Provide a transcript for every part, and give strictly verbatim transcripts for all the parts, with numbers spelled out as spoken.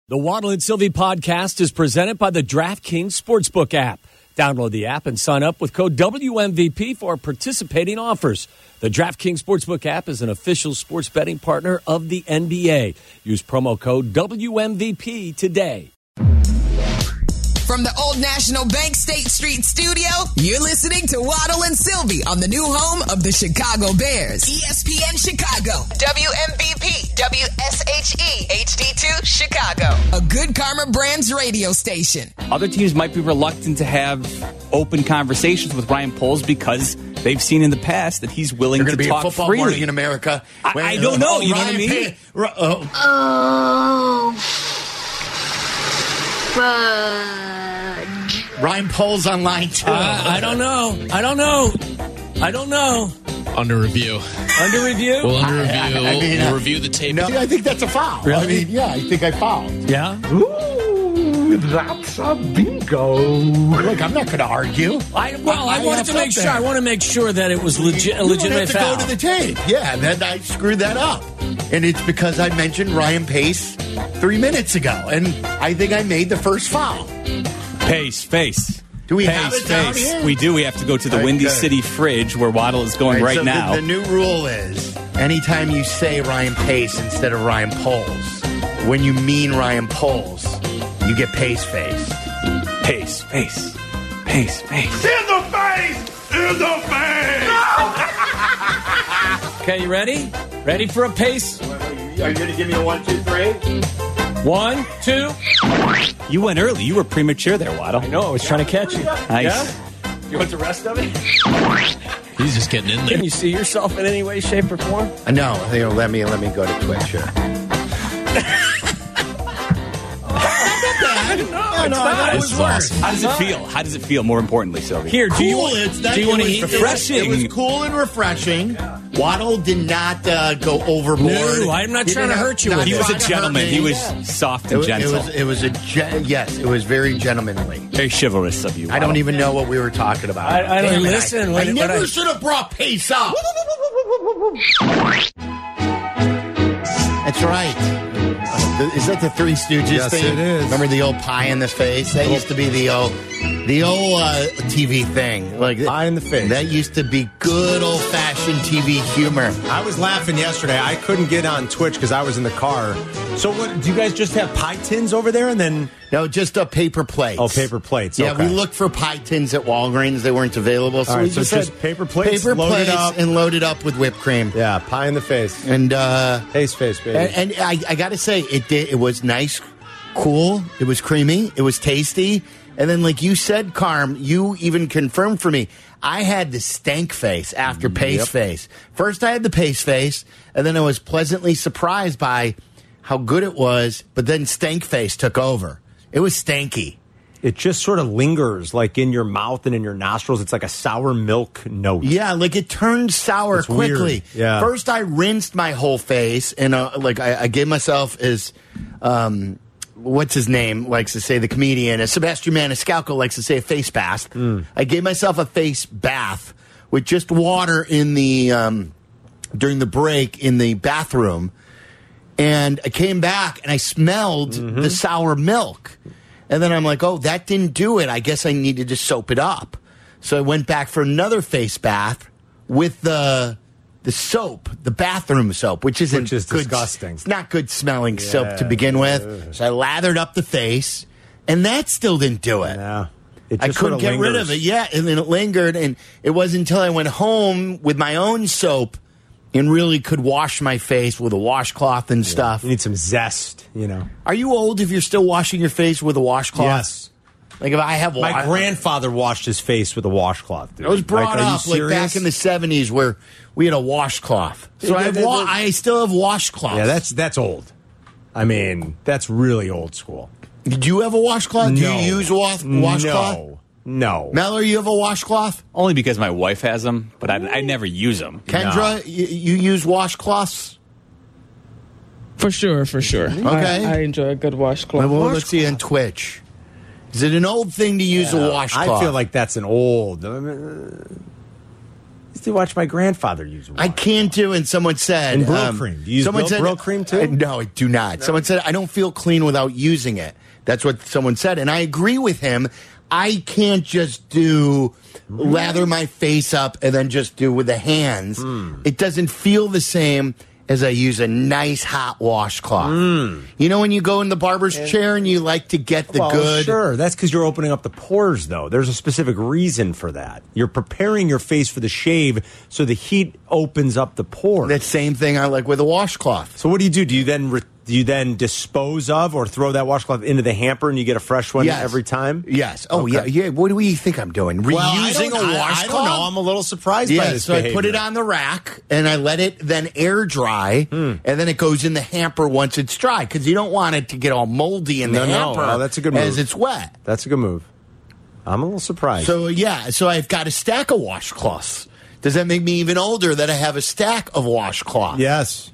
The Waddle and Sylvie podcast is presented by the DraftKings Sportsbook app. Download the app and sign up with code W M V P for participating offers. The DraftKings Sportsbook app is an official sports betting partner of the N B A. Use promo code W M V P today. From the Old National Bank State Street studio, you're listening to Waddle and Sylvie on the new home of the Chicago Bears. E S P N Chicago, W M V P, W S H E, H D two, Chicago. A Good Karma Brands radio station. Other teams might be reluctant to have open conversations with Ryan Poles because they've seen in the past that he's willing to be talk a football freely. morning in America. I, When, I don't know. oh, You know Ryan what I mean? Pay, oh. Oh, fudge. Ryan Poles on line two. Uh, I don't know. I don't know. I don't know. Under review. Under review? We'll under review. I- I mean, we'll uh, review the tape. No, I think that's a foul. Really? I mean, yeah, I think I fouled. Yeah? Ooh, that's a bingo. Look, I'm not going to argue. I, well, I, I wanted have to make something. sure. I want to make sure that it was legit, a You legitimate don't have to foul. go to the tape. Yeah, and then I screwed that up. And it's because I mentioned Ryan Pace three minutes ago. And I think I made the first foul. Pace, face. Do we Pace, have it down face. here? We do. We have to go to the All right, Windy good. City fridge where Waddle is going All right, so now. The, the new rule is anytime you say Ryan Pace instead of Ryan Poles, when you mean Ryan Poles, you get Pace face. Pace, face. Pace, face. In the face! In the face! Okay, you ready? Ready for a pace? Are you going to give me a one, two, three? One, two. You went early. You were premature there, Waddle. I know. I was trying to catch you. Nice. Yeah? You want the rest of it? He's just getting in there. Can you see yourself in any way, shape, or form? Uh, no, you know, let me let me go to Twitch here. No, no, no, This is awesome. How does it feel? How does it feel, more importantly, Sylvie? Here, do you Cool, want, it's that- do you want to it eat was the refreshing. It was cool and refreshing. Waddle did not uh, go overboard. No, I'm not He trying to didn't- hurt you not with He it. was a trying to hurt gentleman. me. He was soft It and was, it gentle. was. It was a ge- yes. It was very gentlemanly. Very chivalrous of you, I don't Waddle. even know what we were talking about. I- I don't- Damn it, listen, I, when- I when never I- should have brought Pace up. That's right. Uh, Is that the Three Stooges Yes, thing? it is. Remember the old pie in the face? That used to be the old, the old uh, T V thing. Like Pie in the face. That used to be good old fashioned T V humor. I was laughing yesterday. I couldn't get on Twitch because I was in the car. So, what? Do you guys just have pie tins over there, and then No, just a paper plates. oh, paper plates? Yeah, okay. we looked for pie tins at Walgreens. They weren't available, so All right, we so just, just had paper plates, paper loaded plates, up. and loaded up with whipped cream. Yeah, pie in the face. And uh, Face, face, baby. and, and I, I got to say, it did. It was nice, cool. It was creamy. It was tasty. And then, like you said, Carm, you even confirmed for me. I had the stank face after pace Yep. face. First, I had the pace face, and then I was pleasantly surprised by how good it was. But then stank face took over. It was stanky. It just sort of lingers, like in your mouth and in your nostrils. It's like a sour milk note. Yeah, like it turned sour It's quickly. weird. Yeah. First, I rinsed my whole face, and uh, like I, I gave myself as, um, what's his name likes to say, the comedian, as Sebastian Maniscalco likes to say, a face bath. Mm. I gave myself a face bath with just water in the um, during the break in the bathroom, and I came back and I smelled Mm-hmm. the sour milk. And then I'm like, oh, that didn't do it. I guess I needed to soap it up. So I went back for another face bath with the the soap, the bathroom soap, which isn't Which is good. disgusting. It's not good smelling soap to begin with. So I lathered up the face, and that still didn't do it. Yeah. It I just couldn't sorta get rid of lingers. it. Yeah, and then it lingered, and it wasn't until I went home with my own soap and really could wash my face with a washcloth and stuff. You need some zest, you know. Are you old if you're still washing your face with a washcloth? Yes. Like if I have My wa- grandfather washed his face with a washcloth. Dude. I was brought Like, are you up like back serious? in the seventies where we had a washcloth. So I, have wa- I still have washcloths. Yeah, that's that's old. I mean, that's really old school. Did you have a washcloth? Do No. you use wash- washcloth? No. No. Mallory, you have a washcloth? Only because my wife has them, but I, I never use them. Kendra, you, you use washcloths? For sure, for sure. Okay. I, I enjoy a good washcloth. Well, let's see on Twitch. Is it an old thing to use a washcloth? I feel like that's an old. uh, used to watch my grandfather use wash. I can't do, and someone said... And Brill um, cream. Do you use someone Brill, said, Brill cream, too? Uh, no, I do not. Someone said, I don't feel clean without using it. That's what someone said, and I agree with him. I can't just do lather my face up and then just do with the hands. Mm. It doesn't feel the same as I use a nice hot washcloth. Mm. You know when you go in the barber's and, chair and you like to get the well, good? Sure, that's because you're opening up the pores, though. There's a specific reason for that. You're preparing your face for the shave so the heat opens up the pores. That same thing I like with a washcloth. So what do you do? Do you then... Re- Do you then dispose of or throw that washcloth into the hamper and you get a fresh one yes. every time? Yes. Oh, okay. yeah, yeah. What do you think I'm doing? Reusing well, a washcloth? I, I don't know. I'm a little surprised yeah, by this so behavior. I put it on the rack and I let it then air dry, hmm. and then it goes in the hamper once it's dry because you don't want it to get all moldy in the no, hamper no. Oh, that's a good move. as it's wet. That's a good move. I'm a little surprised. So, yeah, so I've got a stack of washcloths. Does that make me even older that I have a stack of washcloths? Yes.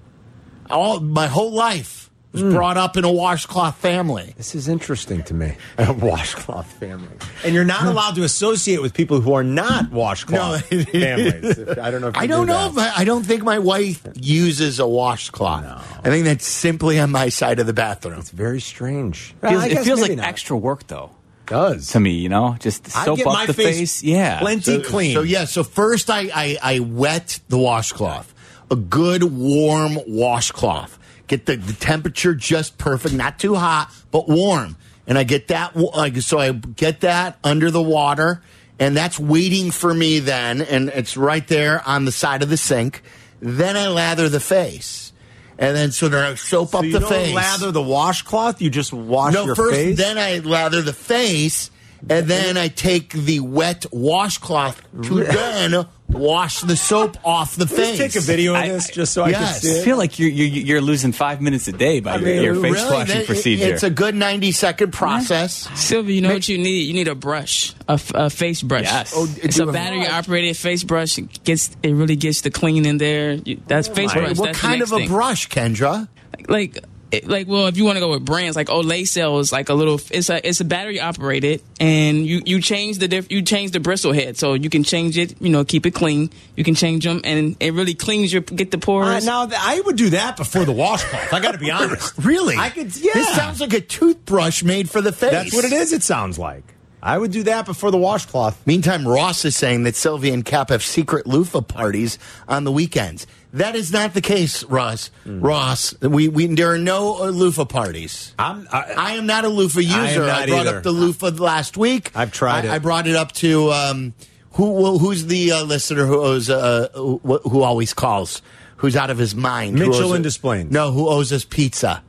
All my whole life. Was mm. brought up in a washcloth family. This is interesting to me. A washcloth family. And you're not allowed to associate with people who are not washcloth no. families. I don't know if you I don't do know that. if I, I don't think my wife uses a washcloth. No. I think that's simply on my side of the bathroom. It's very strange. It feels, well, it feels like not. extra work, though. It does. To me, you know? Just soap get up my the face, face. Yeah. Plenty so, clean. So, yeah, so first I, I, I wet the washcloth. A good warm washcloth. Get the, the temperature just perfect, not too hot, but warm. And I get that, like, so I get that under the water, and that's waiting for me then, and it's right there on the side of the sink. Then I lather the face. And then so then I soap so up you the don't face. lather the washcloth? You just wash no, your first, face? Then I lather the face, and then I take the wet washcloth to then wash the soap off the face. Let's take a video of I, this just so yes. I can see it. I feel like you're, you're, you're losing five minutes a day by I mean, your, your face really, washing that, procedure. It's a good ninety-second process. Yeah. Sylvia, you know what you need? You need a brush, a, f- a face brush. Yes. Oh, it's a battery-operated face brush. It, gets, it really gets the clean in there. You, that's face oh, brush. What that's kind of a thing. brush, Kendra? Like... like It, like well, if you want to go with brands, like Olay sells like a little. It's a it's a battery operated, and you, you change the diff, you change the bristle head, so you can change it. You know, keep it clean. You can change them, and it really cleans your get the pores. Uh, now I would do that before the washcloth. I got to be honest. Really? I could. Yeah. This sounds like a toothbrush made for the face. That's what it is. It sounds like. I would do that before the washcloth. Meantime, Ross is saying that Sylvia and Cap have secret loofah parties on the weekends. That is not the case, Ross. Mm. Ross, we, we there are no uh, loofah parties. I'm, I, I am not a loofah user. I, I brought either. up the loofah last week. I've tried I, it. I brought it up to um, who? Who's the uh, listener who owes uh, who, who always calls? Who's out of his mind? Mitchell and Desplaines. No, who owes us pizza?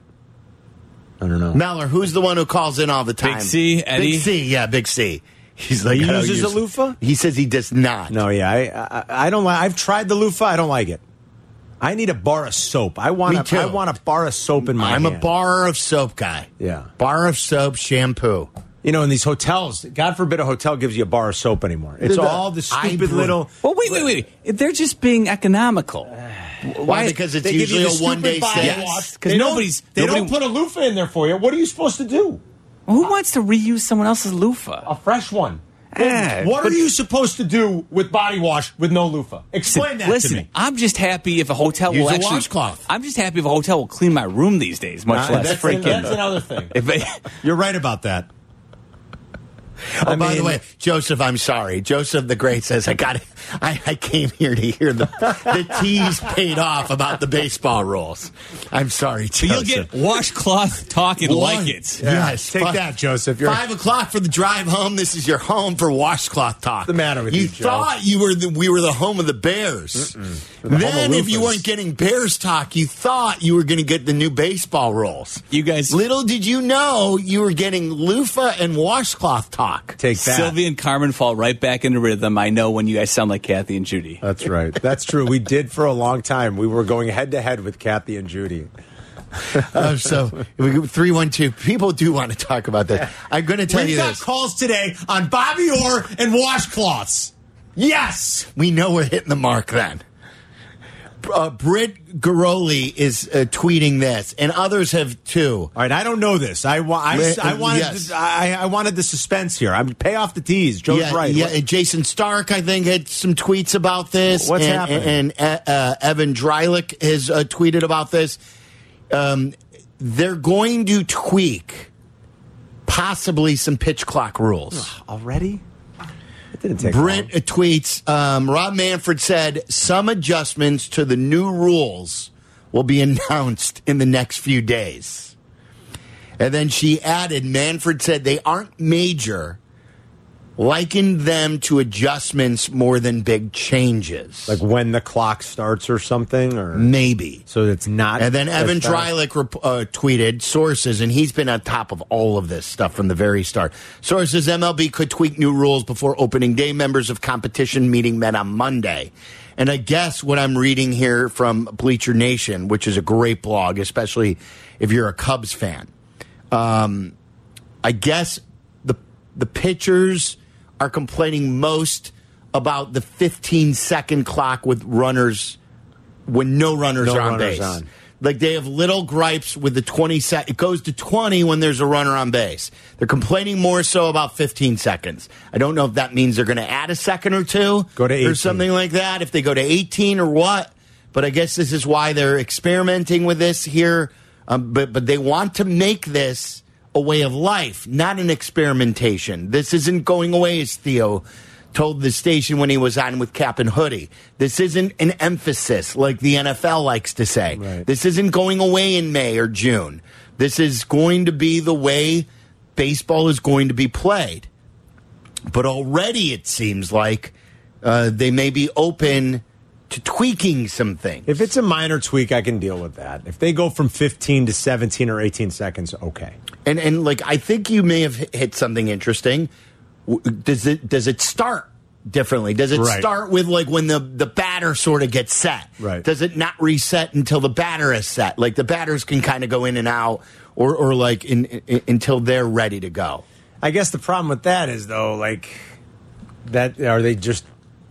I don't know. Meller, who's the one who calls in all the time? Big C, Eddie. Big C, yeah, Big C. He's like, he I don't uses use, a loofah? He says he does not. No, yeah, I, I, I don't like. I've tried the loofah. I don't like it. I need a bar of soap. I want. Me a, too. I want a bar of soap in my. I'm hand. a bar of soap guy. Yeah, bar of soap, shampoo. You know, in these hotels, God forbid a hotel gives you a bar of soap anymore. It's the, all the stupid I, little. Well, wait, wait, wait. If they're just being economical. Why? Because it's usually a one day stay. Yes, because nobody's. They nobody, don't put a loofah in there for you. What are you supposed to do? Well, who wants to reuse someone else's loofah? A fresh one. Eh, what but, are you supposed to do with body wash with no loofah? Explain that listen, to me. I'm just happy if a hotel Use will a actually. washcloth. I'm just happy if a hotel will clean my room these days, much Uh, less that's, freaking. that's another thing. If they, You're right about that. Oh, I by mean, the way, Joseph, I'm sorry. Joseph the Great says, I got I, I came here to hear the, the tease paid off about the baseball rules. I'm sorry, Joseph. you'll get washcloth talking One. like it. Yeah, Yes. take Fi- that, Joseph. You're Five o'clock for the drive home. This is your home for washcloth talk. What's the matter with you, Joe? thought you were the, we were the home of the Bears. The home Then, of if you loofahs. weren't getting Bears talk, you thought you were going to get the new baseball rules. You guys, Little did you know you were getting loofah and washcloth talk. take that. Sylvia and Carmen fall right back into rhythm. I know when you guys sound like Kathy and Judy. That's right. That's true. We did for a long time. We were going head to head with Kathy and Judy. Uh, so three one two. People do want to talk about that. I'm going to tell We've you got this. calls today on Bobby Orr and washcloths. Yes. We know we're hitting the mark then. Uh, Britt Garoli is uh, tweeting this, and others have too. All right, I don't know this. I, wa- I, I wanted Yes. the, I, I wanted the suspense here. I'm pay off the tease. Joe's yeah, right. Yeah, and Jason Stark, I think, had some tweets about this. What's and, happening? And uh, Evan Drylick has uh, tweeted about this. Um, they're going to tweak possibly some pitch clock rules. Already? It didn't take Brent long. tweets, um, Rob Manfred said some adjustments to the new rules will be announced in the next few days. And then she added, Manfred said they aren't major, likened them to adjustments more than big changes. Like when the clock starts or something? Or Maybe. So it's not. And then Evan that's fast. Drylick rep- uh, tweeted sources, and he's been on top of all of this stuff from the very start. Sources, M L B could tweak new rules before opening day. Members of competition meeting met on Monday. And I guess what I'm reading here from Bleacher Nation, which is a great blog, especially if you're a Cubs fan, um, I guess the the pitchers are complaining most about the fifteen second clock with runners when no runners No are on runners base. on. Like they have little gripes with the twenty sec. It goes to twenty when there's a runner on base. They're complaining more so about fifteen seconds. I don't know if that means they're going to add a second or two, Go to or eighteen. something like that. If they go to eighteen or what, but I guess this is why they're experimenting with this here. Um, but but they want to make this a way of life, not an experimentation. This isn't going away, as Theo told the station when he was on with Cap and Hoodie. This isn't an emphasis like the N F L likes to say. Right. This isn't going away in May or June. This is going to be the way baseball is going to be played. But already it seems like uh, they may be open to tweaking some things. If it's a minor tweak, I can deal with that. If they go from fifteen to seventeen or eighteen seconds, okay. And and like I think you may have hit something interesting. W- Does it does it start differently? Does it Right. start with like when the the batter sort of gets set? Right. Does it not reset until the batter is set? Like the batters can kind of go in and out, or or like in, in, until they're ready to go. I guess the problem with that is though, like that are they just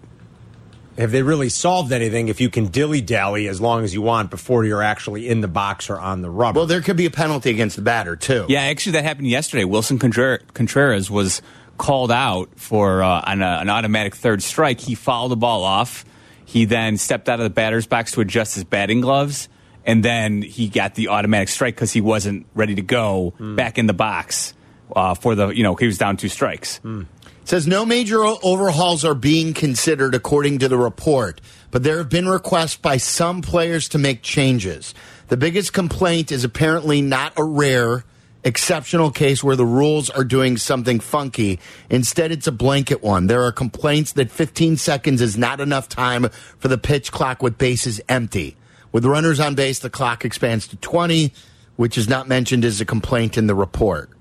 have they really solved anything if you can dilly dally as long as you want before you're actually in the box or on the rubber? Well, there could be a penalty against the batter too. Yeah, actually, that happened yesterday. Wilson Contrer- Contreras was called out for uh, on a, an automatic third strike. He fouled the ball off. He then stepped out of the batter's box to adjust his batting gloves, and then he got the automatic strike because he wasn't ready to go Mm. back in the box uh, for the, you know, he was down two strikes. Mm. Says no major o- overhauls are being considered according to the report, but there have been requests by some players to make changes. The biggest complaint is apparently not a rare, exceptional case where the rules are doing something funky. Instead, it's a blanket one. There are complaints that fifteen seconds is not enough time for the pitch clock with bases empty. With runners on base, the clock expands to twenty, which is not mentioned as a complaint in the report.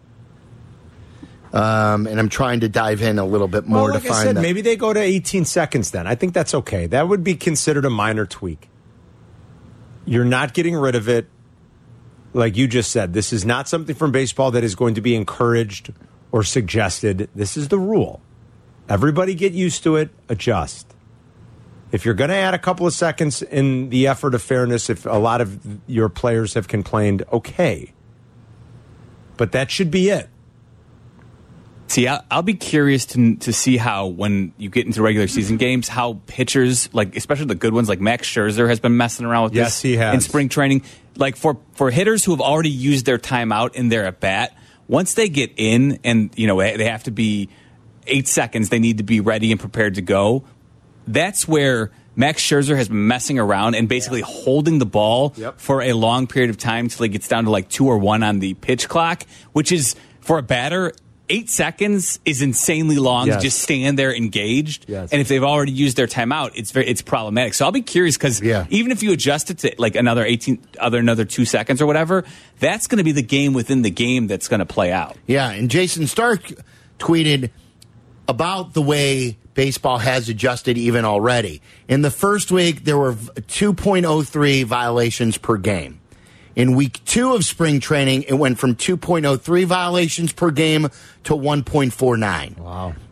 Um, and I'm trying to dive in a little bit more well, like to I find said, that. maybe they go to eighteen seconds then. I think that's okay. That would be considered a minor tweak. You're not getting rid of it. Like you just said, this is not something from baseball that is going to be encouraged or suggested. This is the rule. Everybody get used to it, adjust. If you're going to add a couple of seconds in the effort of fairness, if a lot of your players have complained, okay. But that should be it. See, I'll, I'll be curious to to see how when you get into regular season games, how pitchers, like especially the good ones, like Max Scherzer has been messing around with Yes, this he has. in spring training. Like for for hitters who have already used their timeout in their at bat, once they get in and you know they have to be eight seconds, they need to be ready and prepared to go. That's where Max Scherzer has been messing around and basically holding the ball Yep. for a long period of time until he gets down to like two or one on the pitch clock, which is for a batter. Eight seconds is insanely long Yes. to just stand there engaged. Yes. And if they've already used their timeout, it's very it's problematic. So I'll be curious because Yeah. even if you adjust it to like another eighteen, other another two seconds or whatever, that's going to be the game within the game that's going to play out. Yeah, and Jason Stark tweeted about the way baseball has adjusted even already. In the first week, there were two point oh three violations per game. In week two of spring training, it went from two point oh three violations per game to one point four nine. Wow.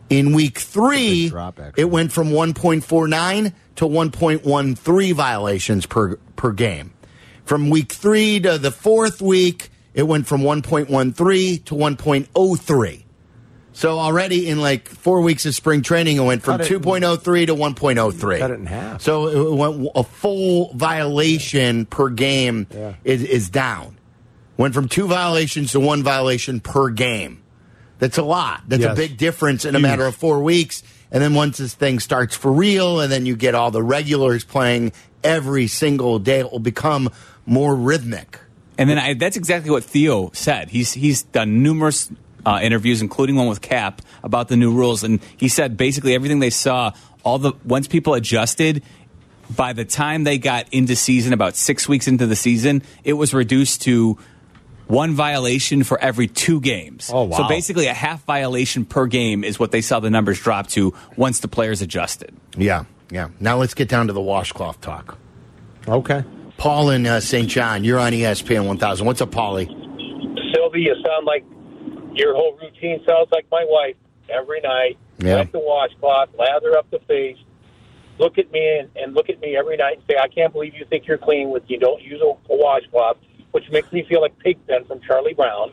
In week three, drop, actually. it went from one point four nine to one point one three violations per per game. From week three to the fourth week, it went from one point one three to one point oh three. So already in like four weeks of spring training, it went from two point oh three to one point oh three. Cut it in half. So it went a full violation per game Yeah. is, is down. Went from two violations to one violation per game. That's a lot. That's Yes. a big difference in a Huge. matter of four weeks. And then once this thing starts for real, and then you get all the regulars playing every single day, it will become more rhythmic. And then I, that's exactly what Theo said. He's he's done numerous uh, interviews, including one with Cap, about the new rules, and he said basically everything they saw. All the once people adjusted, by the time they got into season, about six weeks into the season, it was reduced to one violation for every two games. Oh, wow. So basically, a half violation per game is what they saw the numbers drop to once the players adjusted. Yeah, yeah. Now let's get down to the washcloth talk. Okay. Paul in uh, Saint John, you're on E S P N one thousand. What's up, Paulie? Sylvie, you sound like your whole routine sounds like my wife every night. Yeah. Wipe the washcloth, lather up the face, look at me and, and look at me every night and say, I can't believe you think you're clean with you don't use a, a washcloth, which makes me feel like Pigpen from Charlie Brown.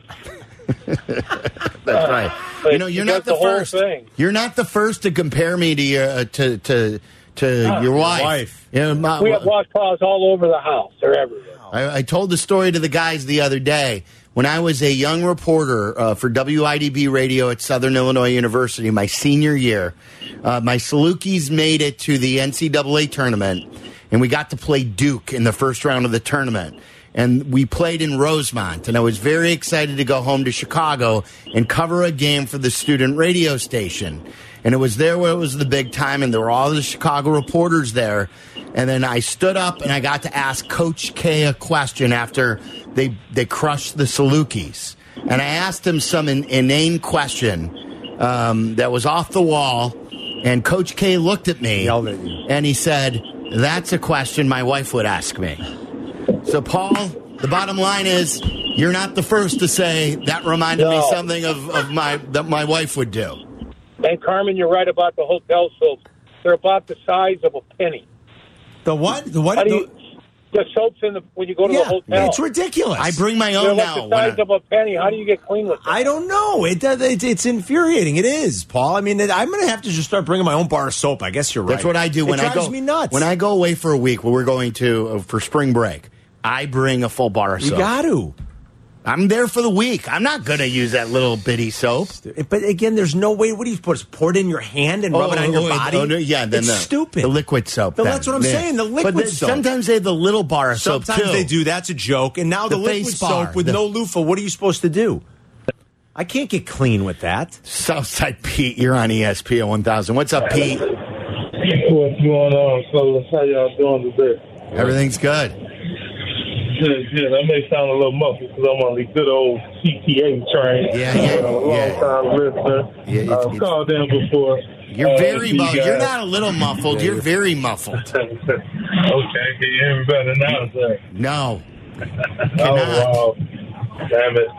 That's right. But You know, you're she not does the, the whole first. thing. You're not the first to compare me to your uh, to to to your wife. wife. You know, my- We have washcloths all over the house. They're everywhere. I, I told the story to the guys the other day. When I was a young reporter uh, for W I D B Radio at Southern Illinois University, my senior year, uh, my Salukis made it to the N C double A tournament, and we got to play Duke in the first round of the tournament. And we played in Rosemont, and I was very excited to go home to Chicago and cover a game for the student radio station. And it was there where it was the big time, and there were all the Chicago reporters there. And then I stood up, and I got to ask Coach K a question after they they crushed the Salukis. And I asked him some in, inane question um, that was off the wall, and Coach K looked at me, Yelled at you. and he said, "That's a question my wife would ask me." So, Paul, the bottom line is, you're not the first to say that reminded me No. something of, of my that my wife would do. And Carmen, you're right about the hotel soaps. They're about the size of a penny. The what? The what? How do you, The- the soaps in the when you go to yeah, the hotel. it's ridiculous. I bring my They're own like now. the when size I- of a penny. How do you get clean with them? I don't know. It, does- it's it's infuriating. It is, Paul. I mean, it, I'm going to have to just start bringing my own bar of soap. I guess you're right. That's what I do when it I drives go. me nuts. When I go away for a week, where we're going to uh, for spring break, I bring a full bar of you soap. got to. I'm there for the week. I'm not going to use that little bitty soap. But again, there's no way. What do you put? Just pour it in your hand and rub it on your oh, body? oh, no, yeah, then it's the, stupid. The liquid soap. But then. that's what I'm Yeah. saying, the liquid but the- soap. Sometimes they have the little bar of soap Sometimes too. they do. That's a joke. And now the, The liquid face bar. soap with The- no loofah. What are you supposed to do? I can't get clean with that. Southside Pete, you're on E S P N one thousand. What's up, Pete? What's going on, fellas? How y'all doing today? Everything's good. Good, good. I may sound a little muffled because I'm on the good old C T A train. Yeah, yeah, uh, long yeah. time listener. Yeah, it's- I've it's- called in before. You're uh, very you muffled. You're guys. not a little muffled. You're very muffled. Okay, can you hear me better now, sir? No. Oh, Cannot. wow. Damn it.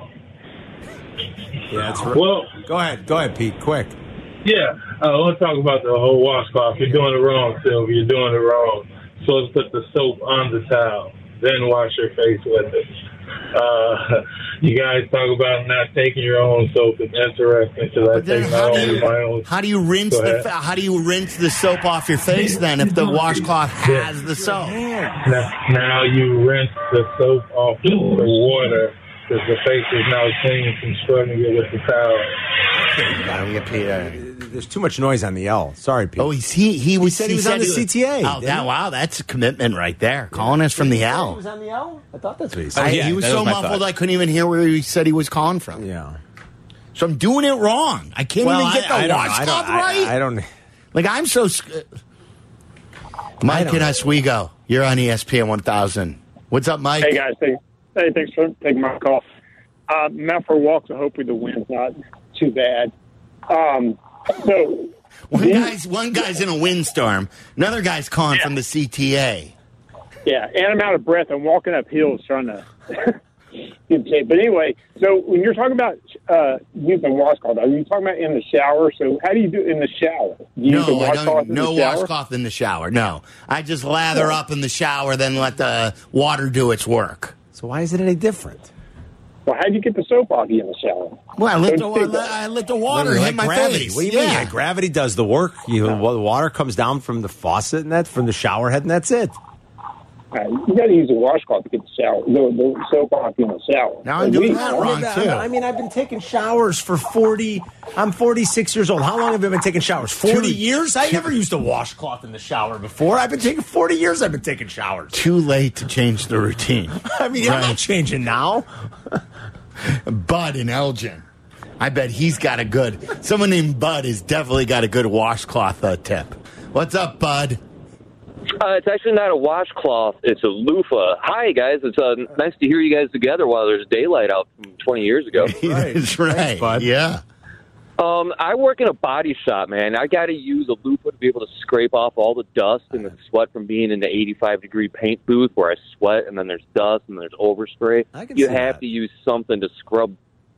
Yeah, that's right. Well, Go ahead. Go ahead, Pete. Quick. yeah, uh, I want to talk about the whole washcloth. You're doing it wrong, Sylvia. You're doing it wrong. So let's put the soap on the towel, then wash your face with it. Uh, you guys talk about not taking your own soap. It's interesting because I But then take how my do own, you my own. how do you rinse Go the ahead. fa- how do you rinse the soap off your face then if the washcloth has the soap? Now, now you rinse the soap off the water because the face is now clean from scrubbing it with the towel. Gotta get Pete, uh, There's too much noise on the L. Sorry, Pete. Oh, he's, he he was said he was on the C T A, Oh, didn't that, he? wow, that's a commitment right there. Calling us from the L. on the L? I thought that's what he said. I, yeah, he was that so was my muffled thought. I couldn't even hear where he said he was calling from. Yeah. So I'm doing it wrong. I can't Well, even get the I, I don't, I washcloth don't, right. I, I don't. like I'm so. Sc- Mike and Oswego, you're on E S P N one thousand. What's up, Mike? Hey guys, hey, hey, thanks for taking my call. Uh, Mount for a walk, so hopefully the wind's not too bad. Um, so One guy's one guy's in a windstorm. Another guy's calling Yeah. from the C T A. yeah, and I'm out of breath. I'm walking up hills trying to Good say. But anyway, so when you're talking about uh, using washcloth, are you talking about in the shower? So how do you do it in the shower? Do you use a No, I washcloth don't. in No the shower? washcloth in the shower. No, I just lather up in the shower, then let the water do its work. So why is it any different? Well, how do you get the soap off you in the shower? Well, I let the, Don't stick I let the water Like hit my gravity. face. What do you mean? Yeah. Yeah, gravity does the work. You, the water comes down from the faucet and that from the shower head, and that's it. Uh, you got to use a washcloth to get the shower, the, the soap off you in the shower. Now I'm And doing we- that wrong too. I mean, I've been taking showers for forty. I'm forty-six years old. How long have I been taking showers? Forty Two- years. I never used a washcloth in the shower before. I've been taking forty years. I've been taking showers. Too late to change the routine. I mean, I'm Right. not changing now. Bud in Elgin. I bet he's got a good. Someone named Bud has definitely got a good washcloth uh, tip. What's up, Bud? Uh, it's actually not a washcloth. It's a loofah. Hi, guys. It's uh, nice to hear you guys together while there's daylight out from twenty years ago. That's right. Thanks, Bud. Yeah. Um, I work in a body shop, man. I got to use a loofah to be able to scrape off all the dust and the sweat from being in the eighty-five degree paint booth where I sweat and then there's dust and there's overspray. I can You see have that. to use something to scrub.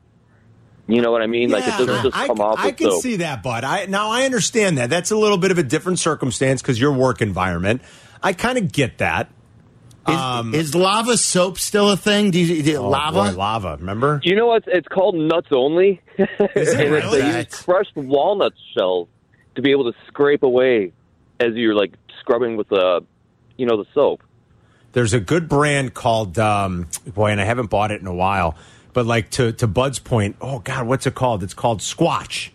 You know what I mean? like it doesn't Yeah, just I, come off I with can soap. see that, Bud. I now I understand that. That's a little bit of a different circumstance because your work environment. I kind of get that. Is, Um, is lava soap still a thing? Do you, do you- oh, lava? boy, lava. Remember? You know what? It's called nuts only. Is it And it's really? they use crushed walnut shells to be able to scrape away as you're like scrubbing with the, you know, the soap. There's a good brand called um, boy, and I haven't bought it in a while. But like to to Bud's point, oh God, what's it called? It's called Squatch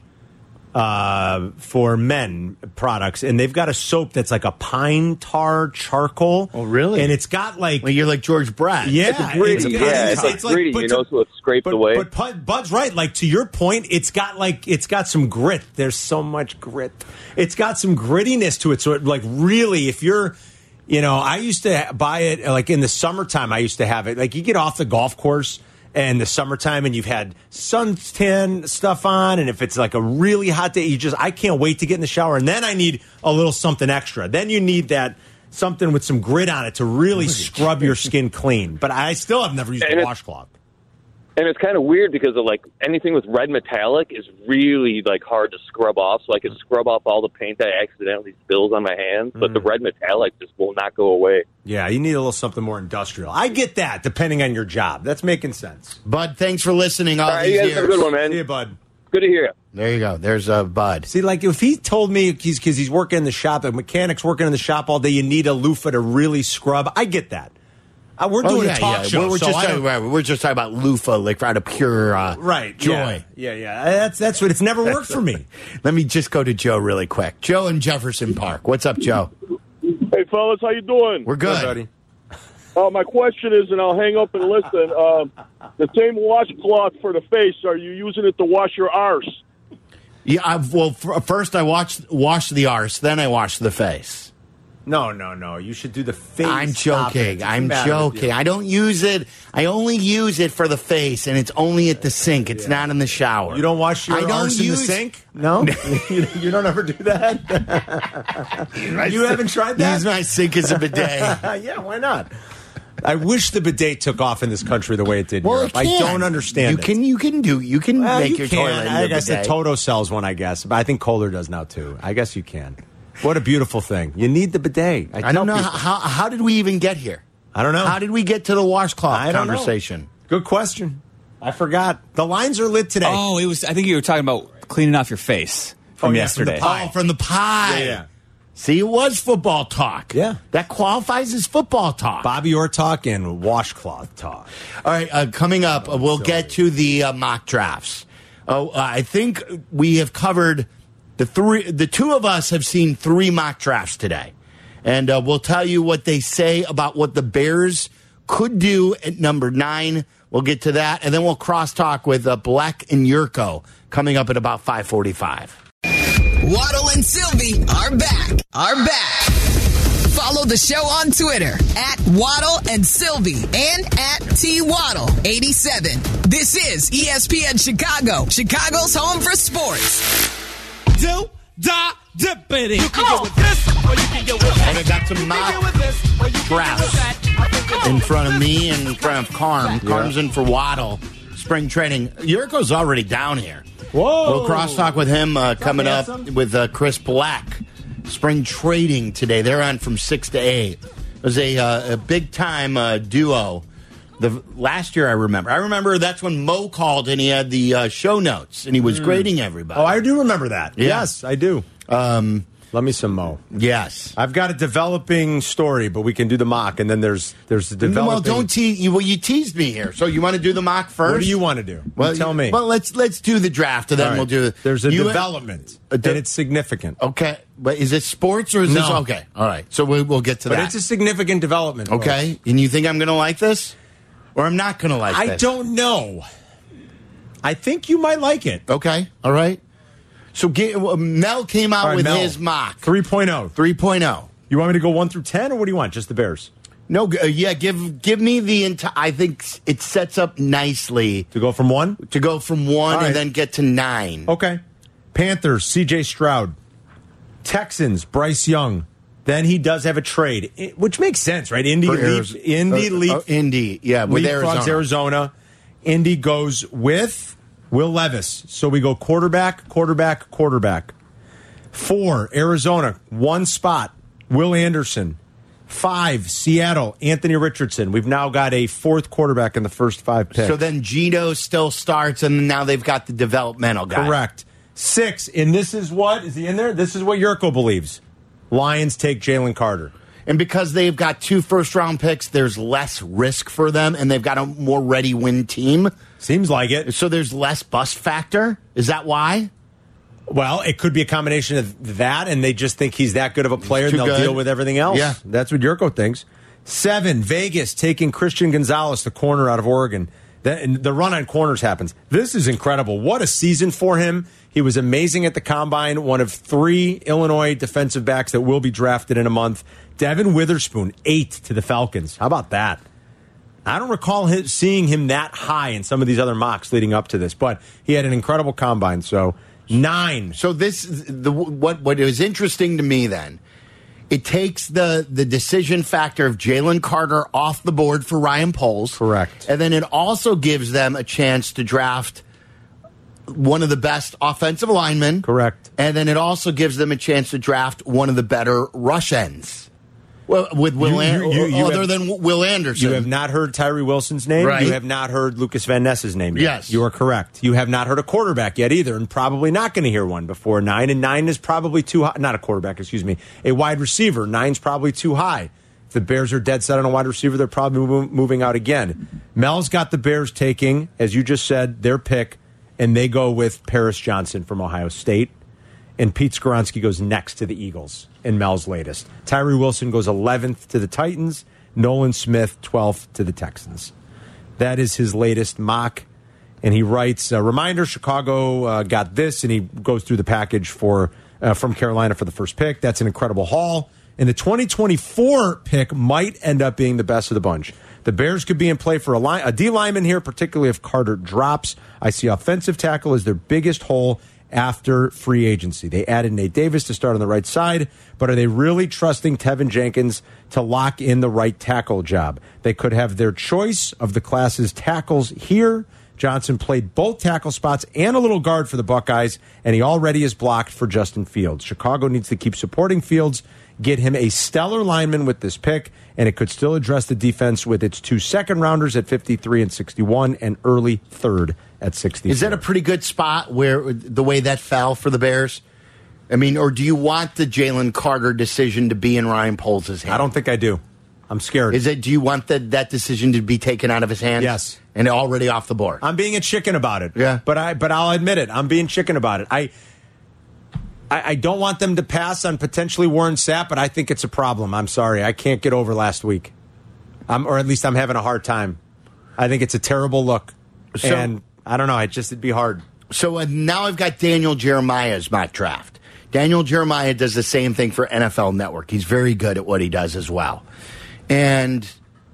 uh, for men products, and they've got a soap that's like a pine tar charcoal. Oh, really? And it's got like Well, you're like George Brett. yeah, It's gritty. Yeah, it's like gritty, but you to- know, so it's scraped but, away. But Bud- Bud's right. Like to your point, it's got like it's got some grit. There's so much grit. It's got some grittiness to it. So it like really, if you're, you know, I used to buy it like in the summertime. I used to have it like you get off the golf course in the summertime and you've had suntan stuff on, and if it's like a really hot day, you just I can't wait to get in the shower, and then I need a little something extra. Then you need that. Something with some grit on it to really scrub your skin clean. But I still have never used And a it's- washcloth. And it's kind of weird because of like anything with red metallic is really like hard to scrub off. So I can scrub off all the paint that accidentally spills on my hands, but the red metallic just will not go away. Yeah, you need a little something more industrial. I get that, depending on your job. That's making sense. Bud, thanks for listening all, All right, these you guys years. have a good one, man. See you, Bud. Good to hear you. There you go. There's uh, Bud. See, like if he told me he's because he's working in the shop, the mechanic's working in the shop all day, you need a loofah to really scrub. I get that. Uh, we're doing Oh, yeah, a talk yeah. show. We're, we're so just I talking, don't- right, we're just talking about loofah, like out of pure uh, right joy. Yeah, yeah, yeah. That's that's what it's never worked for me. Let me just go to Joe really quick. Joe in Jefferson Park. What's up, Joe? Hey, fellas, how you doing? We're good. buddy. Uh, my question is, and I'll hang up and listen, um, the same washcloth for the face, are you using it to wash your arse? Yeah. I, well, f- first I watch wash the arse, then I wash the face. No, no, no. You should do the face. I'm Stop it. joking. What's I'm the matter with joking. you? I don't use it. I only use it for the face, and it's only at the sink. It's not in the shower. You don't wash your I don't arse in the use- sink? No? you, you don't ever do that? You haven't tried that? Use my sink as a bidet. Yeah, why not? I wish the bidet took off in this country the way it did in Well, Europe. it I can. don't understand You it. can. You can do. You can Well, make you your can. toilet. I in guess bidet. the Toto sells one, I guess. But I think Kohler does now, too. I guess you can. What a beautiful thing. You need the bidet. I, I tell don't know people. how. How did we even get here? I don't know. How did we get to the washcloth I don't know. conversation? Good question. I forgot. The lines are lit today. Oh, it was. I think you were talking about cleaning off your face from Oh, yeah, from the yesterday. pie. Oh, from the pie. Yeah, yeah. See, it was football talk. Yeah. That qualifies as football talk. Bobby Orr talk and washcloth talk. All right, uh, coming up, uh, we'll get to the uh, mock drafts. Oh, uh, I think we have covered the three. The two of us have seen three mock drafts today, and uh, we'll tell you what they say about what the Bears could do at number nine. We'll get to that, and then we'll crosstalk with uh, Black and Yurko coming up at about five forty-five. Waddle and Sylvie are back. Are back. Follow the show on Twitter at Waddle and Sylvie and at T Waddle eighty-seven. This is E S P N Chicago, Chicago's home for sports. Do da dippity. You can go with this, or you can go with that. And I got some mock drafts. in front of me and in front of Carm. Carm's in for Waddle. Spring training. Yurko's already down here. Whoa. We'll crosstalk with him uh, coming up handsome? with uh, Chris Black. Spring trading today. They're on from six to eight. It was a, uh, a big-time uh, duo. The last year, I remember. I remember that's when Mo called and he had the uh, show notes and he was Mm. grading everybody. Oh, I do remember that. Yeah. Yes, I do. Um, Love me some Mo. Yes. I've got a developing story, but we can do the mock, and then there's there's the developing. Well, don't tease. You, well, you teased me here, so you want to do the mock first? What do you want to do? Well, You tell me. Well, let's let's do the draft, and then All right. we'll do. There's a you, development, a de- and it's significant. Okay, but is it sports or is this No. okay? All right, so we, we'll get to But that. it's a significant development. Okay, and you think I'm going to like this, or I'm not going to like I this? don't know. I think you might like it. Okay, all right. So get, uh, Mel came out All right, with Mel. his mock three point oh. three point oh. You want me to go one through ten, or what do you want? Just the Bears? No, uh, yeah, give give me the entire. I think it sets up nicely To go from one? to go from one All right. and then get to nine. Okay. Panthers, C J Stroud. Texans, Bryce Young. Then he does have a trade, i- which makes sense, right? Indy, For leave, Arizo- Indy, uh, leave, uh, Indy, yeah, with leapfrogs Arizona. Arizona. Indy goes with Will Levis. So we go quarterback, quarterback, quarterback. Four, Arizona, one spot, Will Anderson. Five, Seattle, Anthony Richardson. We've now got a fourth quarterback in the first five picks. So then Gino still starts, and now they've got the developmental guy. Correct. Six, and this is what? Is he in there? This is what Yurko believes. Lions take Jalen Carter. And because they've got two first round picks, there's less risk for them, and they've got a more ready win team. Seems like it. So there's less bust factor. Is that why? Well, it could be a combination of that, and they just think he's that good of a player, and too they'll good. deal with everything else. Yeah. That's what Yurko thinks. Seven, Vegas taking Christian Gonzalez, the corner out of Oregon. That, and the run on corners happens. This is incredible. What a season for him. He was amazing at the Combine, one of three Illinois defensive backs that will be drafted in a month. Devin Witherspoon, eight to the Falcons. How about that? I don't recall him, seeing him that high in some of these other mocks leading up to this, but he had an incredible Combine. So nine. So this the what what is interesting to me then. It takes the the decision factor of Jalen Carter off the board for Ryan Poles. Correct. And then it also gives them a chance to draft one of the best offensive linemen. Correct. And then it also gives them a chance to draft one of the better rush ends. Well, with Will You- An- you- you other have- than Will Anderson. You have not heard Tyree Wilson's name. Right. You have not heard Lucas Van Ness's name yet. Yes. You are correct. You have not heard a quarterback yet either, and probably not going to hear one before nine. And nine is probably too high. Not a quarterback, excuse me. A wide receiver. Nine's probably too high. If the Bears are dead set on a wide receiver, they're probably mo- moving out again. Mel's got the Bears taking, as you just said, their pick, and they go with Paris Johnson from Ohio State. And Pete Skoronski goes next to the Eagles in Mel's latest. Tyree Wilson goes eleventh to the Titans. Nolan Smith, twelfth to the Texans. That is his latest mock. And he writes, a reminder, Chicago uh, got this, and he goes through the package for uh, from Carolina for the first pick. That's an incredible haul. And the twenty twenty-four pick might end up being the best of the bunch. The Bears could be in play for a, line, a D lineman here, particularly if Carter drops. I see offensive tackle as their biggest hole after free agency. They added Nate Davis to start on the right side, but are they really trusting Tevin Jenkins to lock in the right tackle job? They could have their choice of the class's tackles here. Johnson played both tackle spots and a little guard for the Buckeyes, and he already is blocked for Justin Fields. Chicago needs to keep supporting Fields, get him a stellar lineman with this pick, and it could still address the defense with its two second rounders at fifty-three and sixty-one and early third at sixty. Is that a pretty good spot where the way that fell for the Bears? I mean, or do you want the Jalen Carter decision to be in Ryan Poles' hands? I don't think I do. I'm scared. Is it? Do you want that that decision to be taken out of his hands? Yes, and already off the board. I'm being a chicken about it. Yeah, but I but I'll admit it. I'm being chicken about it. I. I, I don't want them to pass on potentially Warren Sapp, but I think it's a problem. I'm sorry. I can't get over last week. I'm, or at least I'm having a hard time. I think it's a terrible look. So, and I don't know. It just, it'd be hard. So uh, now I've got Daniel Jeremiah's mock draft. Daniel Jeremiah does the same thing for N F L Network. He's very good at what he does as well. And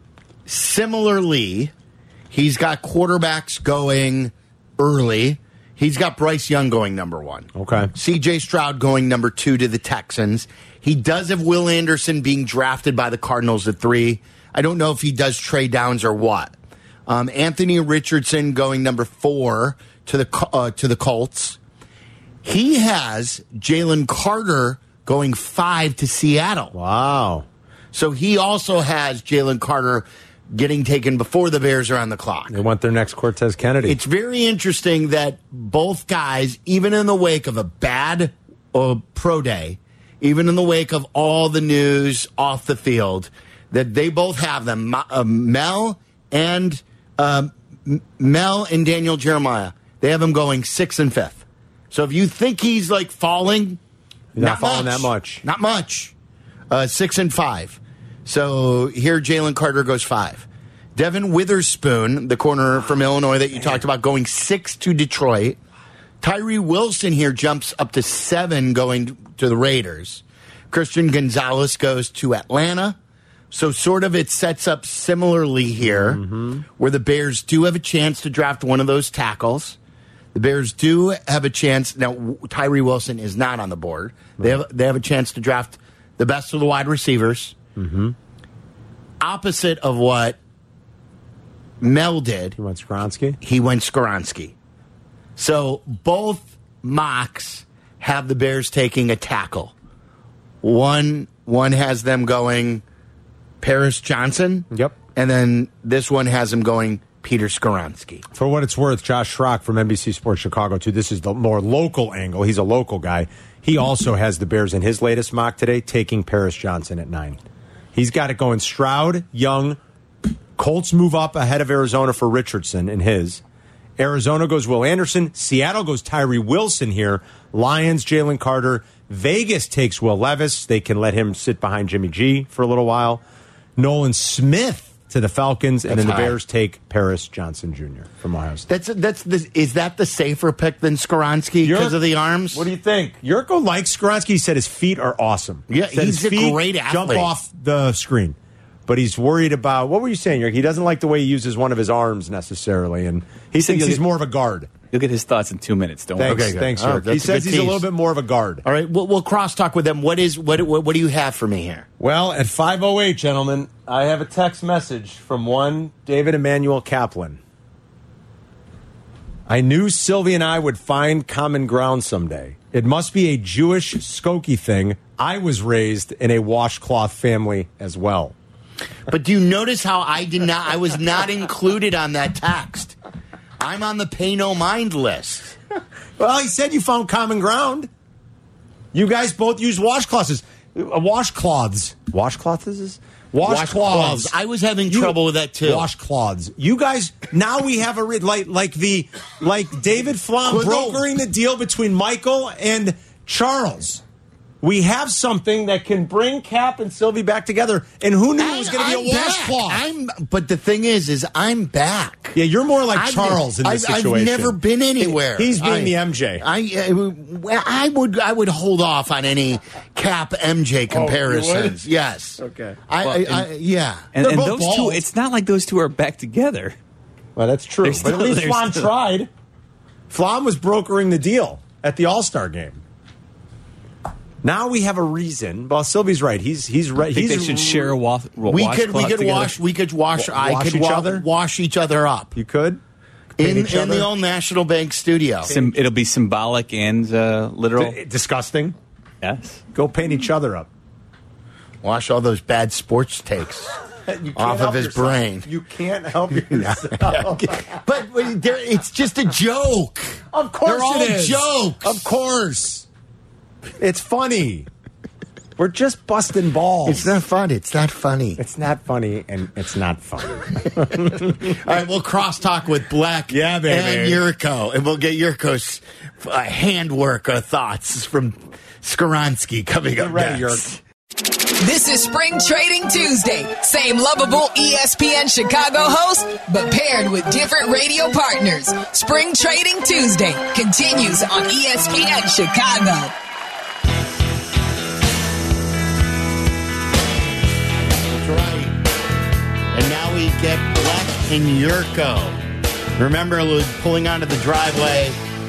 similarly, he's got quarterbacks going early. He's got Bryce Young going number one. Okay. C J Stroud going number two to the Texans. He does have Will Anderson being drafted by the Cardinals at three. I don't know if he does trade downs or what. Um, Anthony Richardson going number four to the uh, to the Colts. He has Jalen Carter going five to Seattle. Wow. So he also has Jalen Carter getting taken before the Bears are on the clock. They want their next Cortez Kennedy. It's very interesting that both guys, even in the wake of a bad uh, pro day, even in the wake of all the news off the field, that they both have them, uh, Mel and uh, Mel and Daniel Jeremiah. They have him going sixth and fifth. So if you think he's like falling, He's not, not falling much. that much. Not much. Uh, six and five. So here Jalen Carter goes five. Devin Witherspoon, the corner from Illinois that you talked about, going six to Detroit. Tyree Wilson here jumps up to seven going to the Raiders. Christian Gonzalez goes to Atlanta. So sort of it sets up similarly here, mm-hmm. where the Bears do have a chance to draft one of those tackles. The Bears do have a chance. Now, Tyree Wilson is not on the board. They have, they have a chance to draft the best of the wide receivers. Mm-hmm. Opposite of what Mel did. He went Skoronski? He went Skoronski. So both mocks have the Bears taking a tackle. One one has them going Paris Johnson. Yep. And then this one has them going Peter Skoronski. For what it's worth, Josh Schrock from N B C Sports Chicago, too. This is the more local angle. He's a local guy. He also has the Bears in his latest mock today, taking Paris Johnson at nine. He's got it going Stroud, Young. Colts move up ahead of Arizona for Richardson in his. Arizona goes Will Anderson. Seattle goes Tyree Wilson here. Lions, Jalen Carter. Vegas takes Will Levis. They can let him sit behind Jimmy G for a little while. Nolan Smith to the Falcons, and That's then the high. Bears take Paris Johnson Junior from Ohio State. That's that's the, is that the safer pick than Skoronski because of the arms? What do you think? Yurko likes Skoronski. He said his feet are awesome. Yeah, He said he's his a feet great jump athlete. off the screen. But he's worried about, what were you saying, Yurko? He doesn't like the way he uses one of his arms necessarily, and he thinks he's more of a guard. You'll get his thoughts in two minutes. Don't Thanks, worry. Okay, good. thanks, Oh, Yurko. that's He a says good he's a tease. little bit more of a guard. All right, we'll, we'll cross-talk with them. What is what, what what do you have for me here? Well, at five oh eight, gentlemen, I have a text message from one David Emmanuel Kaplan. I knew Sylvie and I would find common ground someday. It must be a Jewish Skokie thing. I was raised in a washcloth family as well. But do you notice how I did not? I was not included on that text. I'm on the pay no mind list. Well, he said you found common ground. You guys both use washcloths. Uh, washcloths. Washcloths is washcloths. I was having trouble with that too. Washcloths. You guys now we have a re- like like the like David Flom Well, no. brokering the deal between Michael and Charles. We have something that can bring Cap and Sylvie back together. And who knew it was going to be a I'm washcloth? back. I'm, but the thing is, is I'm back. Yeah, you're more like I've- Charles in this I've, situation. I've never been anywhere. He's being I- the M J. I, I, well, I would I would hold off on any Cap M J comparisons. Yes. Okay. I, Well, I, I and- yeah. And, They're and both those two, balls. it's not like those two are back together. Well, that's true. There's But at still- least there's Flom still- tried. Flom was brokering the deal at the All-Star game. Now we have a reason. Well, Sylvie's right. He's he's right. I think He's they should share a wa- we could we washcloth could together. wash we could wash, Wa- I wash could each wa- other? wash each other up You could in each in the other? old National Bank studio. Sym- it'll be symbolic and uh, literal. D- disgusting. Yes. Go paint each other up. Wash all those bad sports takes You can't off of help his yourself. brain. You can't help yourself. But, but there- it's just a joke. Of course They're all it is. jokes. Of course. It's funny. We're just busting balls. It's not fun. It's not funny. It's not funny, and it's not fun. All right, we'll crosstalk with Black Yeah, baby. and Yurko, and we'll get Yurko's uh, handwork or thoughts from Skoronski coming up ready, next. This is Spring Trading Tuesday. Same lovable E S P N Chicago host, but paired with different radio partners. Spring Trading Tuesday continues on E S P N Chicago. That's right. And now we get Black and Yurko. Remember pulling onto the driveway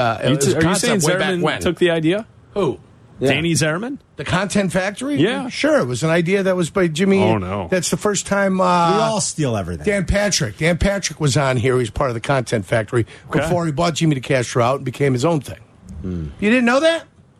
uh, it You was t- a are you saying concept way back Zerman when. took the idea? Who? Danny Zerman? The Content Factory? Yeah. Sure. It was an idea that was by Jimmy. Oh, no. That's the first time. Uh, We all steal everything. Dan Patrick. Dan Patrick was on here. He was part of the Content Factory Okay. before he bought Jimmy DeCastro out and became his own thing. You didn't know that?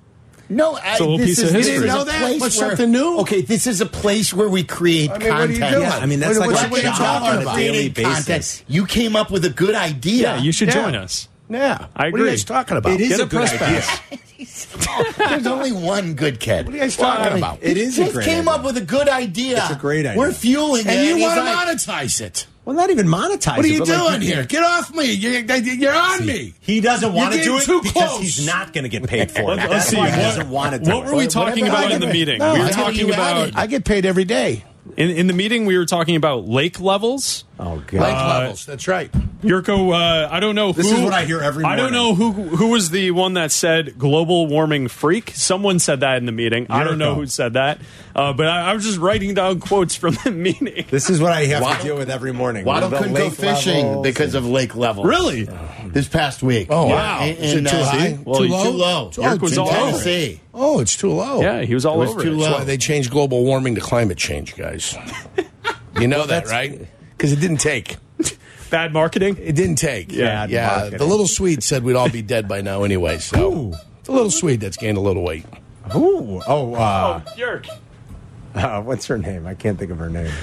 No, I, It's a little this piece is, of this history. is a You know that? place What's where- something new? Okay, this is a place where we create I mean, what are content. you doing? Yeah, I mean, that's What- like what- a what are you job talking on a about? daily Creating basis. content. You came up with a good idea. Yeah, you should Yeah. join us. Yeah. I What are agree. you guys talking about? It is Get a a good press idea. pass. There's only one good kid. What are you guys talking about? It is a Just great came idea. up with a good idea. It's a great idea. We're fueling And it. you He's want to like, monetize it. Well, not even monetize What are it, you but, like, doing here? Get off me. You're, you're on me. He doesn't want to You're do getting it too because close. he's not going to get paid for it. Let's That's see. why he What- doesn't want to do What it. were we talking Whatever about I in the get- meeting? No, we were I- talking you about added. I get paid every day. in, in the meeting. We were talking about lake levels. Oh, Lake God. levels. That's right. Yurko, uh, I don't know who. This is what I hear every I don't know morning. who who was the one that said global warming freak. Someone said that in the meeting. I don't know Yurko. who said that, uh, but I, I was just writing down quotes from the meeting. This is what I have Waddle- to deal with every morning. Waddle The couldn't go lake fishing levels because of lake levels. Really? This past week. Oh, Yeah. wow. And- Is it and, too uh, high? Well, Too too low? low. Oh, Yerk was it's all in over it. Tennessee. Oh, it's too low. Yeah, he was all It was over too it. low. That's why they changed global warming to climate change, guys. You know that, right? Because it didn't take. Bad marketing. It didn't take. Yeah. yeah. marketing. The little Swede said we'd all be dead by now anyway. So Ooh. it's a little Swede that's gained a little weight. Ooh. Oh, uh, Yerk. uh, what's her name? I can't think of her name.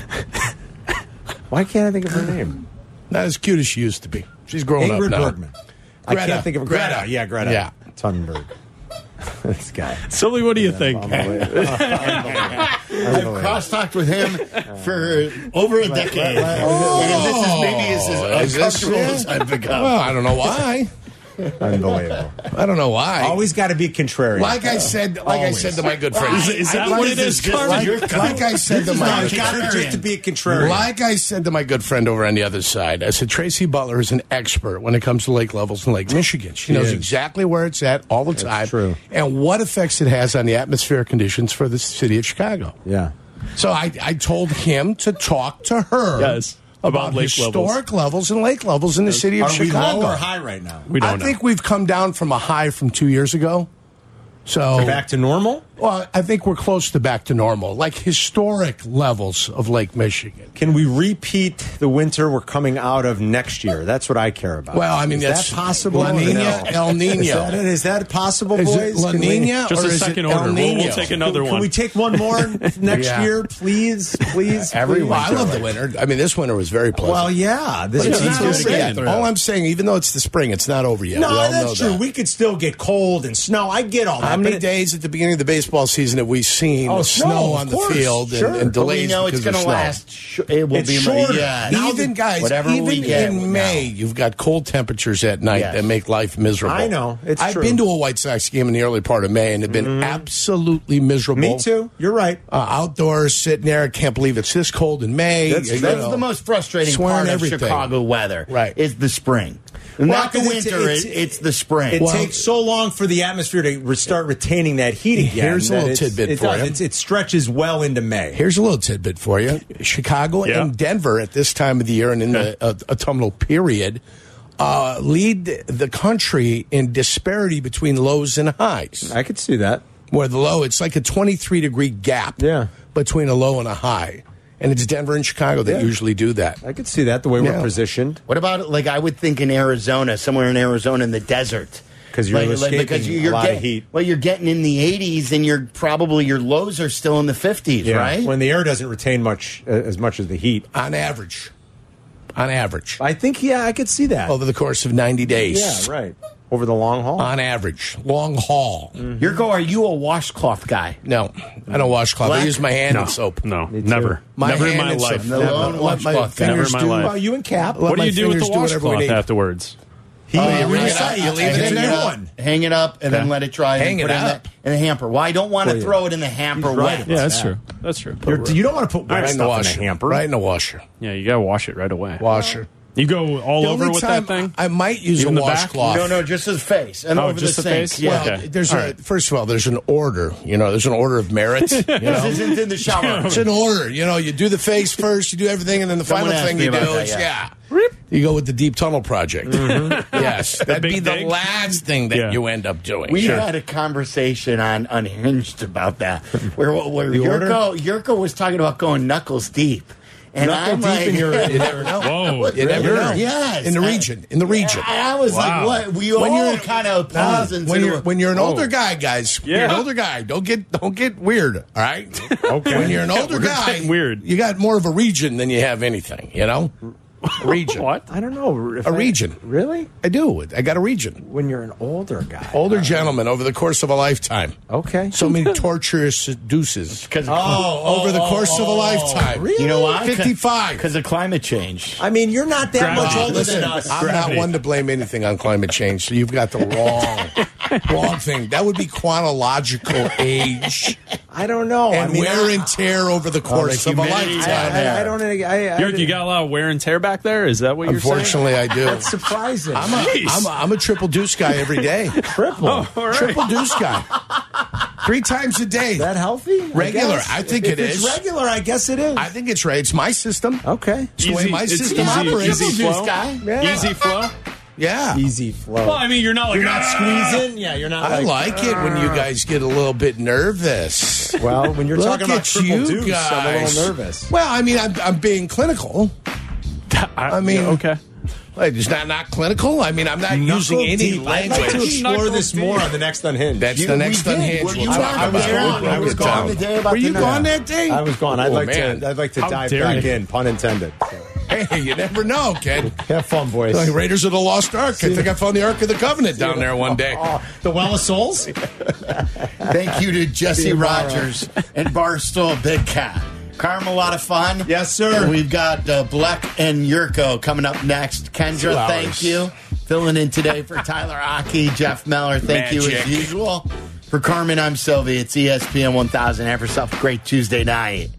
Why can't I think of her name? Not as cute as she used to be. She's growing Ingrid up now. Bergman. I Greta. can't think of Greta. Greta. Yeah, Greta. Yeah. Thunberg. This guy. Silly, what do you think? Unbelievable. I've cross-talked with him for over a decade. Oh. And this is maybe as, as Is this uncomfortable it? as I've become. Well, I don't know why. Unbelievable. I don't know why. Always got to be contrarian. Like I said, like Always. I said to my good friend. Is, is that I- what I- it is, just Carmen? like- Like I said to No, my it's got to just to be a contrarian. Like I said to my good friend over on the other side, I said Tracy Butler is an expert when it comes to lake levels in Lake Michigan. She, knows is. exactly where it's at all the time, true. and what effects it has on the atmospheric conditions for the city of Chicago. Yeah. So I, I told him to talk to her Yes, about about, lake historic levels. and lake levels in the city of Are we Chicago. low or high right now? We don't I know. think we've come down from a high from two years ago. So Back to normal? well, I think we're close to back to normal, like historic levels of Lake Michigan. Can we repeat the winter we're coming out of next year? That's what I care about. Well, I mean, is that's that possible? La Nina, No. El Nino. Is that, it? Is that possible, Is boys? it La Can we- Nina Just or a is second it order. El We'll, Nino? we'll take another Can one. we take one more next Yeah. year, please? Please? Every please? Well, I love the winter. I mean, this winter was very pleasant. Well, yeah. This But is it's Yeah, not let's over do it yet. again. All I'm saying, even though it's the spring, it's not over yet. No, we all know that's true. that. We could still get cold and snow. I get all that. How but many it- days at the beginning of the baseball season have we seen Oh, snow, snow, on of the course. field and, Sure. and But we delays know it's because going of to snow? last. Sh- it will It's be shorter. Yeah. Now Even guys, whatever even we get in now. May, you've got cold temperatures at night Yes. that make life miserable. I know. It's I've true. been to a White Sox game in the early part of May and have been absolutely miserable. Me too. You're right. Uh, outdoors, sitting there, I can't believe it's this cold in May. That's- You That's know, the most frustrating swearing part of everything. Chicago weather. Right. Is the spring. Not the 'cause it's- winter. it's- it- it's the spring. It Well- takes so long for the atmosphere to re- start retaining that heat again. Here's a that little it's- tidbit it for does. you. It's, it stretches well into May. Here's a little tidbit for you. Chicago Yeah. and Denver at this time of the year and in the uh, autumnal period uh, lead the country in disparity between lows and highs. I could see that. Where the low, it's like a twenty-three degree gap Yeah. between a low and a high. And it's Denver and Chicago that Yeah. usually do that. I could see that the way Yeah. we're positioned. What about, like, I would think in Arizona, somewhere in Arizona in the desert. 'Cause you're Like- like, escaping because a you're lot of getting- heat. Well, you're getting in the eighties, and you're probably, your lows are still in the fifties, right? When the air doesn't retain much uh, as much as the heat. On average. On average. I think, yeah, I could see that. Over the course of ninety days. Yeah, right. Over the long haul. On average. Long haul. Yurko, are you a washcloth guy? No, I don't washcloth. I Black? use my hand no, and soap. no, Me too. never, My never in hand my and life. soap. No, Let- no let my washcloth. Never fingers in my do- life. Well, you and Cap. Let What my do you do with the fingers do whatever we washcloth need. afterwards? He, Oh, you he leave it recycles. up. You leave it It's in a there? new one. Hang it up and then Okay. let it dry. Hang and it put up. in the, in the hamper. Well, I don't want to Well, yeah. throw it in the hamper He's wet. right. Yeah, that's Yeah. true. That's true. You're, you don't want to put wet Right in the stuff in washer. a hamper. Right in the washer. Yeah, you gotta wash it right away. Washer. You go all The over only with time that thing. I might use Even a the back? washcloth. No, no, just his face and Oh, over just the the sink. face? Yeah. Well, Okay. there's All a, right. first of all, there's an order. You know, there's an order of merit. You This know? isn't in the shower. It's an order. You know, you do the face first, you do everything, and then the Someone final asked thing me you do about that, is, yeah. yeah. You go with the Deep Tunnel Project. Yes. That'd big be the dig? last thing that Yeah. you end up doing. We Sure. had a conversation on Unhinged about that, where, where The order? Yurko, Yurko was talking about going knuckles deep. And Knuckle I'm deep like, in your, you never know. Whoa. You never know. Yes. In the region. In the region. And I was Wow. like, what? We When all you're- kind of pause and when say, you're when you're an Oh. older guy, guys, Yeah. you're an older guy. Don't get don't get weird. All right. Okay. When you're an older We're guy, getting weird. You got more of a region than you have anything. You know, a region. What? I don't know. If A I- region. Really? I do. I got a region. When you're an older guy. Older gentleman over the course of a lifetime. Okay. So many torturous deuces. oh, over the oh, course oh, of a oh. lifetime. You know why? fifty-five. Because of climate change. I mean, you're not that Gravity. much older Listen, than us. I'm not one to blame anything on climate change, so you've got the wrong, wrong thing. That would be chronological age I don't know. and I mean, wear I, and tear over the course of a I, lifetime. humidity. I, I don't. I, I, You're, you got a lot of wear and tear back there? Is that what you're saying? Unfortunately, I do. That's surprising. I'm a, I'm, a, I'm a triple deuce guy every day. triple. Oh, all right. Triple deuce guy. Three times a day. That healthy? Regular. guess. I think if it it's is. regular, I guess it is. I think it's right. It's my system. okay. It's the way my it's system easy, operates. easy Triple flow. deuce guy. Yeah. Easy flow. Yeah. Easy flow. Well, I mean, you're not like you're not "Ah!" squeezing. Yeah, you're not. I like, like it when you guys get a little bit nervous. Well, when you're Look talking about at triple you deuce, guys. I'm a little nervous. Well, I mean, I'm, I'm being clinical. I mean, Yeah, okay. Like, it's not not clinical. I mean, I'm not using any deep. I'd like to language. explore Knuckle this deep. more on the next Unhinged. That's You- the we next did. unhinged. Were We'll you talk on about there? it. I was gone the day about Were you the gone night. that day? I was gone. I'd Oh, like man. to. I'd like to How dive dare back you. in. Pun intended. Hey, you never know, kid. Have fun, boys. Like Raiders of the Lost Ark. I think I found the Ark of the Covenant down there one day. Oh, the Well of Souls. Thank you to Jesse Rogers and Barstool Big Cat. Carm, a lot of fun. Yes, sir. And we've got uh, Bleck and Yurko coming up next. Kendra, Two hours. thank you. Filling in today for Tyler Aki, Jeff Meller, thank you Magic. as usual. For Carmen, I'm Sylvie. It's E S P N one thousand. Have yourself a great Tuesday night.